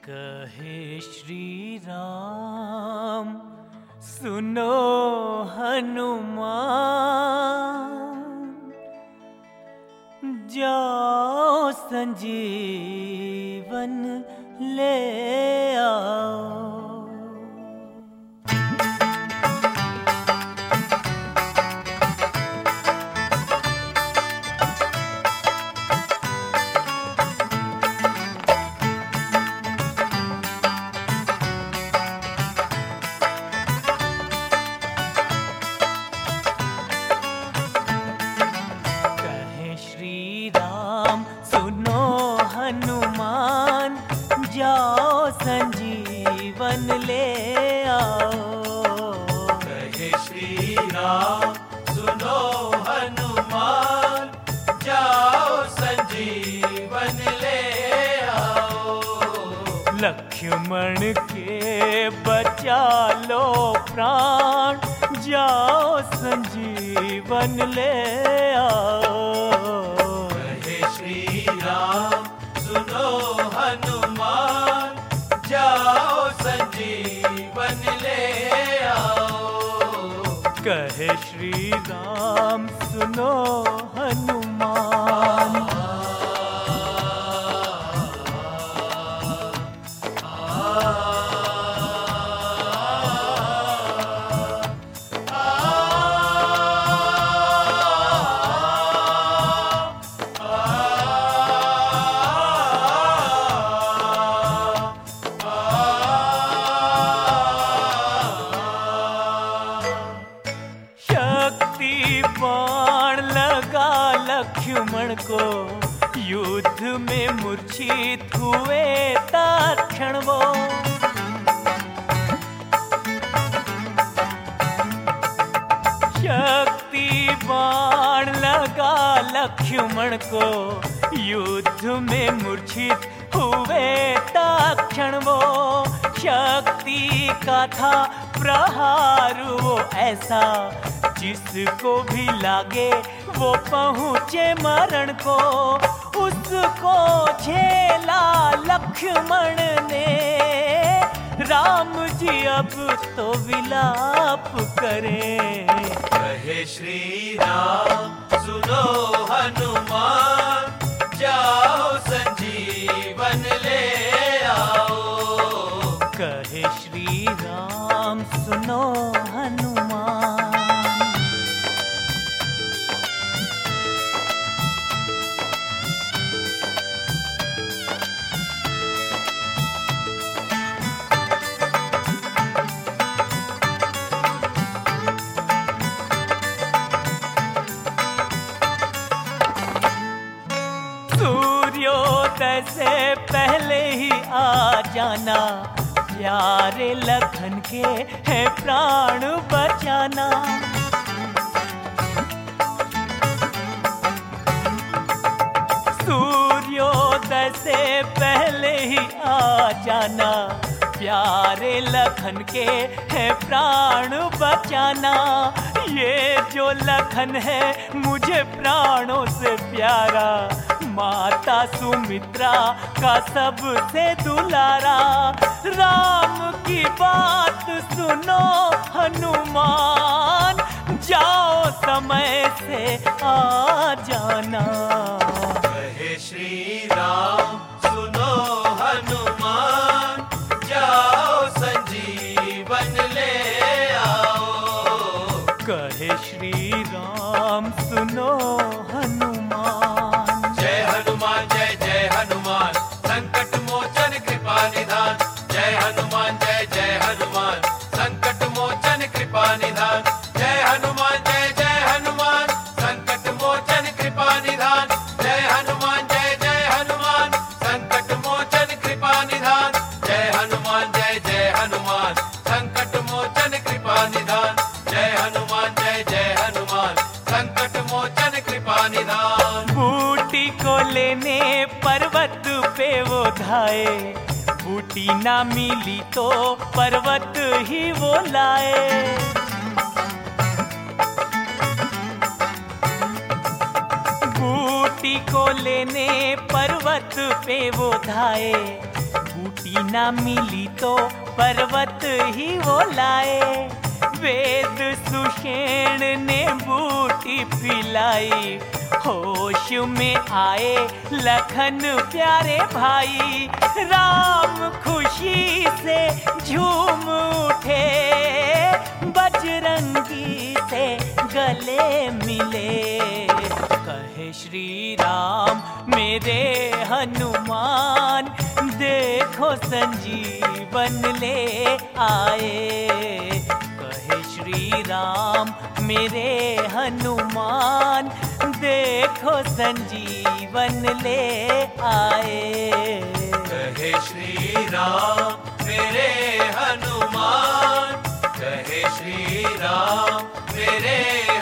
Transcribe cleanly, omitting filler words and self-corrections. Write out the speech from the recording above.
कहे श्री राम सुनो हनुमान, जाओ संजीवन ले आओ। जाओ संजीवन ले आओ। कहे श्री राम सुनो हनुमान, जाओ संजीवन ले आओ। लक्ष्मण के बचा लो प्राण, जाओ संजीवन ले आओ। कहे श्री राम सुनो हनुमान, जाओ संजीवन ले आओ। कहे श्री राम सुनो हनुमान। बाण लगा लक्ष्मण को, युद्ध में मूर्छित हुए तत्क्षण वो। शक्ति बाण लगा लक्ष्मण को, युद्ध में मूर्छित हुए तत्क्षण वो। शक्ति का था प्रहार वो ऐसा, जिसको भी लागे वो पहुँचे मरण को। उसको झेला लक्ष्मण ने, राम जी अब तो विलाप करें। कहे श्री राम सुनो हनुमान, जाओ संजीवन ले आओ। कहे श्री राम सुनो हनुमान। सूर्योदय से पहले ही आ जाना, प्यारे लखन के है प्राण बचाना। सूर्योदय से पहले ही आ जाना, प्यारे लखन के है प्राण बचाना। ये जो लखन है मुझे प्राणों से प्यारा, माता सुमित्रा का सबसे दुलारा। राम की बात सुनो हनुमान, जाओ समय से आ जाना। कहे श्री राम सुनो हनुमान, जाओ संजीवन ले आओ। कहे श्री राम सुनो हनुमान। जय हनुमान जय जय हनुमान, संकट मोचन कृपा निधान। जय हनुमान जय जय हनुमान, संकट मोचन कृपा निधान। जय हनुमान जय जय हनुमान, संकट मोचन कृपा निधान। जय हनुमान जय जय हनुमान, संकट मोचन कृपा निधान। जय हनुमान जय जय हनुमान, संकट मोचन कृपा निधान। जय हनुमान जय जय हनुमान, संकट मोचन कृपा निधान। बूटी को लेने पर्वत पे वो धाए, बूटी ना मिली तो पर्वत ही वो लाए। बूटी को लेने पर्वत पे वो धाए, बूटी ना मिली तो पर्वत ही वो लाए। वेद सुषेण ने बूटी पिलाई, होश में आए लखन प्यारे भाई। राम खुशी से झूम उठे, बजरंगी से गले मिले। कहे श्री राम मेरे हनुमान, देखो संजीवन ले आए। कहे श्री राम मेरे हनुमान, देखो संजीवन ले आए। कहे श्री राम मेरे हनुमान, कहे श्री राम मेरे